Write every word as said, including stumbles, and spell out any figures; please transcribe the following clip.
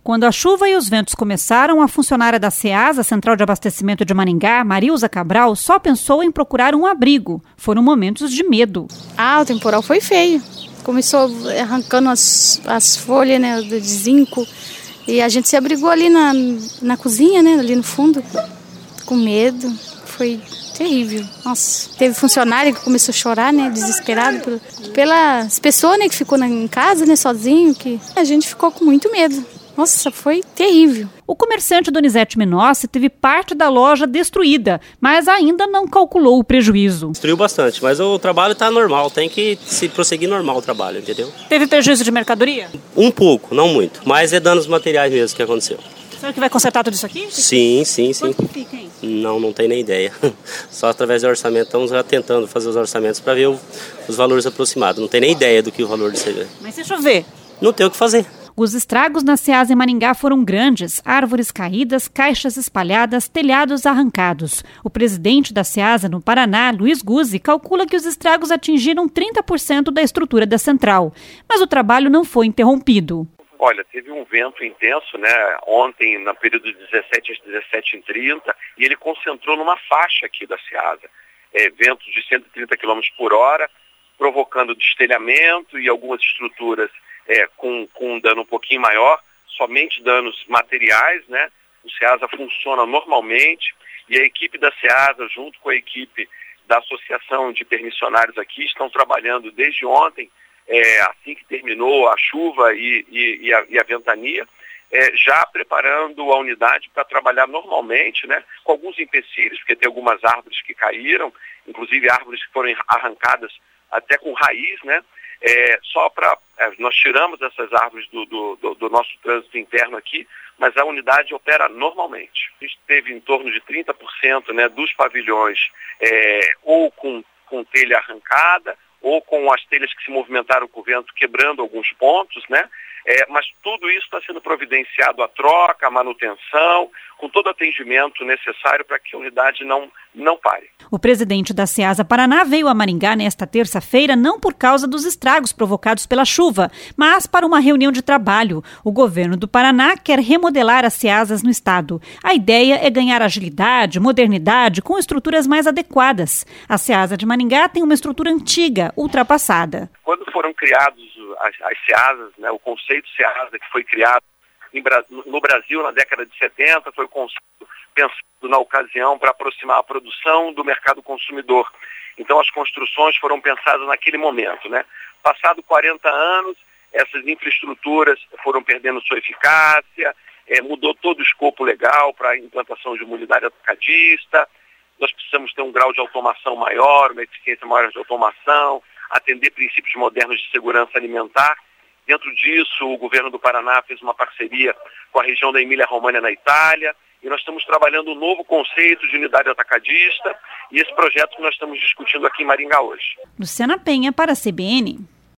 Quando a chuva e os ventos começaram, a funcionária da Ceasa, Central de Abastecimento de Maringá, Marilza Cabral, só pensou em procurar um abrigo. Foram momentos de medo. Ah, o temporal foi feio. Começou arrancando as, as folhas, né, de zinco. E a gente se abrigou ali na, na cozinha, né, ali no fundo, com medo. Foi terrível. Nossa, teve funcionário que começou a chorar, né, desesperado por, pelas pessoas, né, que ficou na, em casa, né, sozinho, que a gente ficou com muito medo. Nossa, foi terrível. O comerciante Donizete Menossi teve parte da loja destruída, mas ainda não calculou o prejuízo. Destruiu bastante, mas o trabalho está normal, tem que se prosseguir normal o trabalho, entendeu? Teve prejuízo de mercadoria? Um pouco, não muito, mas é danos materiais mesmo que aconteceu. Será que vai consertar tudo isso aqui? Sim, sim, sim. Quanto fica, hein? Não, não tem nem ideia. Só através do orçamento, estamos já tentando fazer os orçamentos para ver o, os valores aproximados. Não tem nem ideia do que o valor disso aí. Mas se chover? Não tem o que fazer. Os estragos na Ceasa em Maringá foram grandes, árvores caídas, caixas espalhadas, telhados arrancados. O presidente da Ceasa no Paraná, Luiz Guzzi, calcula que os estragos atingiram trinta por cento da estrutura da central. Mas o trabalho não foi interrompido. Olha, teve um vento intenso, né, ontem, no período de dezessete às dezessete e trinta, e ele concentrou numa faixa aqui da Ceasa. É, ventos de cento e trinta quilômetros por hora, provocando destelhamento e algumas estruturas É, com, com um dano um pouquinho maior, somente danos materiais, né? O Ceasa funciona normalmente e a equipe da Ceasa, junto com a equipe da Associação de Permissionários aqui, estão trabalhando desde ontem, é, assim que terminou a chuva e, e, e, a, e a ventania, é, já preparando a unidade para trabalhar normalmente, né? Com alguns empecilhos, porque tem algumas árvores que caíram, inclusive árvores que foram arrancadas até com raiz, né? É, só para é, nós tiramos essas árvores do, do, do, do nosso trânsito interno aqui, mas a unidade opera normalmente. A gente teve em torno de trinta por cento, né, dos pavilhões é, ou com, com telha arrancada, ou com as telhas que se movimentaram com o vento quebrando alguns pontos, né? É, mas tudo isso está sendo providenciado, a troca, a manutenção, com todo o atendimento necessário para que a unidade não, não pare. O presidente da Ceasa Paraná veio a Maringá nesta terça-feira não por causa dos estragos provocados pela chuva, mas para uma reunião de trabalho. O governo do Paraná quer remodelar as Ceasas no estado. A ideia é ganhar agilidade, modernidade, com estruturas mais adequadas. A Ceasa de Maringá tem uma estrutura antiga, ultrapassada. Quando foram criados as, as Ceasas, né, o conceito Ceasa que foi criado em, no Brasil na década de setenta, foi o conceito pensado na ocasião para aproximar a produção do mercado consumidor. Então as construções foram pensadas naquele momento, né? Passado quarenta anos, essas infraestruturas foram perdendo sua eficácia, é, mudou todo o escopo legal para a implantação de uma unidade atacadista, nós precisamos ter um grau de automação maior, uma eficiência maior de automação, atender princípios modernos de segurança alimentar. Dentro disso, o governo do Paraná fez uma parceria com a região da Emília-Romagna na Itália, e nós estamos trabalhando um novo conceito de unidade atacadista, e esse projeto que nós estamos discutindo aqui em Maringá hoje. Luciana Penha para a C B N.